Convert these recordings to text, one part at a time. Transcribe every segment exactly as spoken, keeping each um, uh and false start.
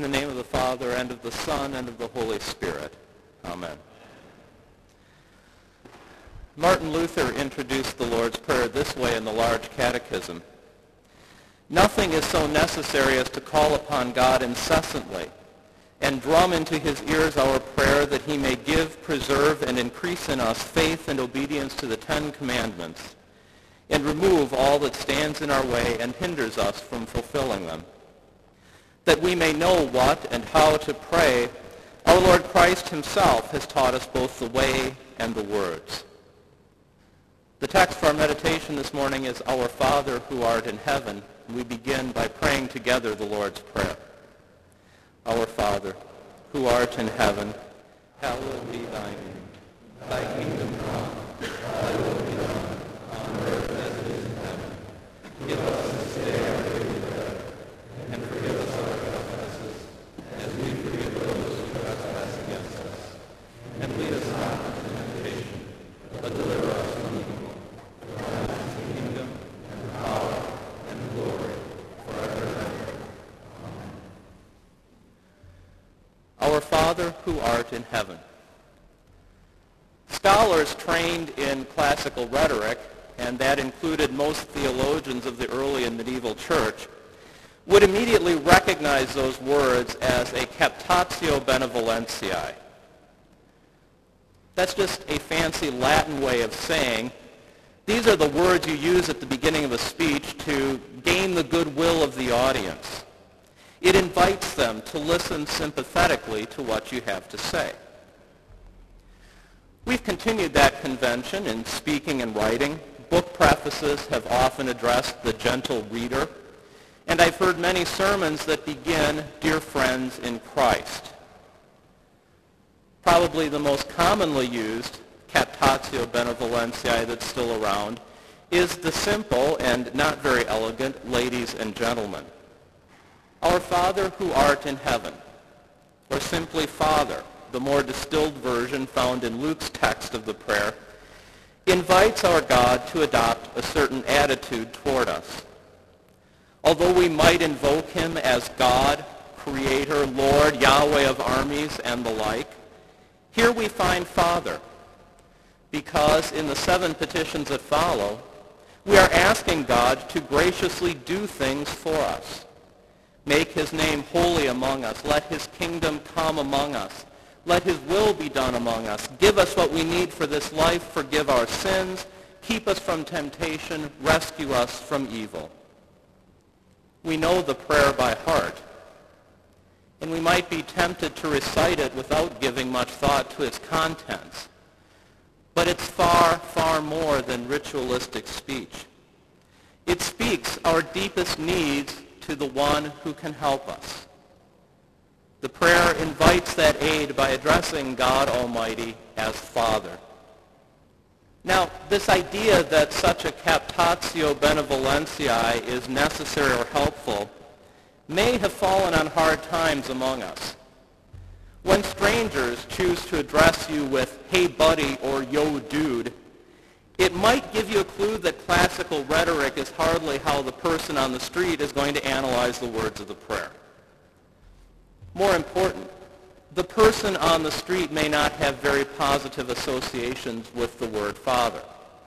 the name of the Father, and of the Son, and of the Holy Spirit. Amen. Martin Luther introduced the Lord's Prayer this way in the Large Catechism. Nothing is so necessary as to call upon God incessantly and drum into his ears our prayer that he may give, preserve, and increase in us faith and obedience to the Ten Commandments, and remove all that stands in our way and hinders us from fulfilling them. That we may know what and how to pray, our Lord Christ himself has taught us both the way and the words. The text for our meditation this morning is Our Father who art in heaven. We begin by praying together the Lord's Prayer. Our Father, who art in heaven, hallowed be thy name. Thy kingdom come, thy will be done, on earth as it is in heaven. Give us this day our daily bread, and forgive us our trespasses, as we forgive those who trespass against us. And lead us not into temptation, but deliver us from evil. For thine is the kingdom, and the power, and the glory, forever and ever. Our Father who art in heaven. Scholars trained in classical rhetoric, and that included most theologians of the early and medieval church, would immediately recognize those words as a captatio benevolentiae. That's just a fancy Latin way of saying, these are the words you use at the beginning of a speech to gain the goodwill of the audience. It invites them to listen sympathetically to what you have to say. We've continued that convention in speaking and writing. Book prefaces have often addressed the gentle reader, and I've heard many sermons that begin, "Dear friends in Christ." Probably the most commonly used captatio benevolentiae that's still around is the simple and not very elegant, "Ladies and gentlemen." Our Father who art in heaven, or simply Father, the more distilled version found in Luke's text of the prayer, invites our God to adopt a certain attitude toward us. Although we might invoke him as God, Creator, Lord, Yahweh of armies, and the like, here we find Father, because in the seven petitions that follow, we are asking God to graciously do things for us. Make his name holy among us. Let his kingdom come among us. Let his will be done among us. Give us what we need for this life. Forgive our sins. Keep us from temptation. Rescue us from evil. We know the prayer by heart, and we might be tempted to recite it without giving much thought to its contents. But it's far, far more than ritualistic speech. It speaks our deepest needs to the one who can help us. The prayer invites that aid by addressing God Almighty as Father. Now, this idea that such a captatio benevolentiae is necessary or helpful may have fallen on hard times among us. When strangers choose to address you with, "Hey buddy," or "Yo dude," it might give you a clue that classical rhetoric is hardly how the person on the street is going to analyze the words of the prayer. More important, the person on the street may not have very positive associations with the word Father.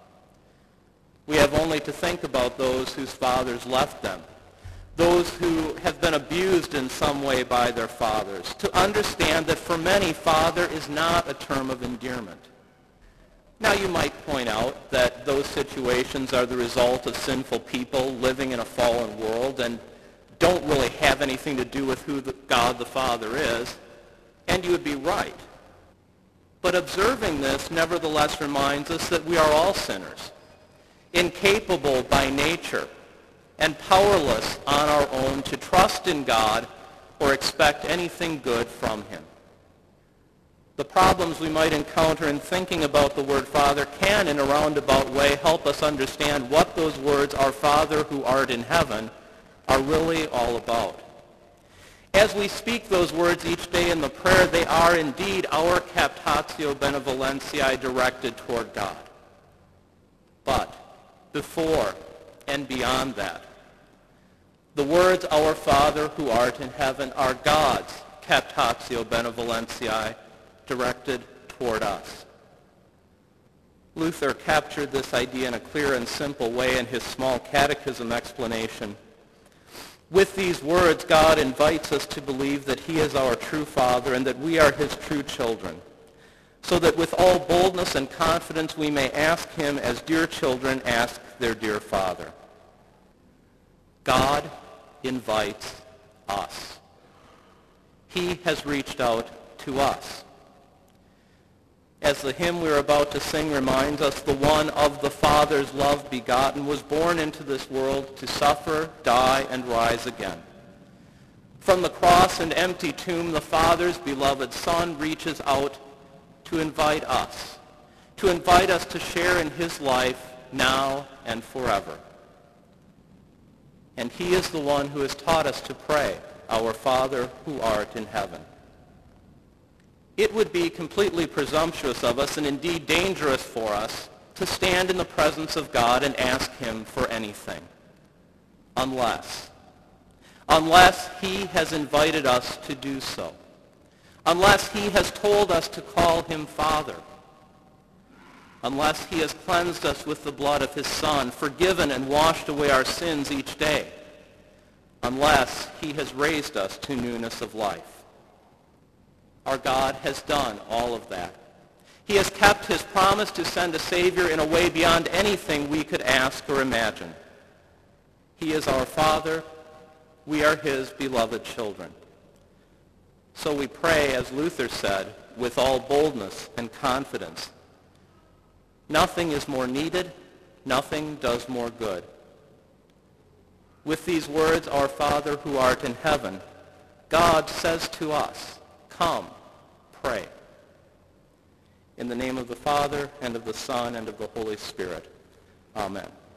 We have only to think about those whose fathers left them, those who have been abused in some way by their fathers, to understand that for many, Father is not a term of endearment. Now, you might point out that those situations are the result of sinful people living in a fallen world and don't really have anything to do with who the God the Father is, and you would be right. But observing this nevertheless reminds us that we are all sinners, incapable by nature, and powerless on our own to trust in God or expect anything good from him. The problems we might encounter in thinking about the word Father can, in a roundabout way, help us understand what those words, "Our Father who art in heaven," are really all about. As we speak those words each day in the prayer, they are indeed our captatio benevolentiae directed toward God. But before and beyond that, The words, Our Father who art in heaven, are God's captatio benevolentiae directed toward us. Luther captured this idea in a clear and simple way in his small catechism explanation. With these words, God invites us to believe that he is our true Father and that we are his true children, so that with all boldness and confidence we may ask him as dear children ask their dear Father. God invites us. He has reached out to us. As the hymn we're about to sing reminds us, the one of the Father's love begotten was born into this world to suffer, die, and rise again. From the cross and empty tomb, the Father's beloved Son reaches out to invite us, to invite us to share in his life now and forever. And he is the one who has taught us to pray, Our Father who art in heaven. It would be completely presumptuous of us and indeed dangerous for us to stand in the presence of God and ask him for anything. Unless, unless he has invited us to do so. Unless he has told us to call him Father. Unless he has cleansed us with the blood of his Son, forgiven and washed away our sins each day. Unless he has raised us to newness of life. Our God has done all of that. He has kept his promise to send a Savior in a way beyond anything we could ask or imagine. He is our Father. We are his beloved children. So we pray, as Luther said, with all boldness and confidence. Nothing is more needed. Nothing does more good. With these words, Our Father who art in heaven, God says to us, Come, pray. In the name of the Father, and of the Son, and of the Holy Spirit. Amen.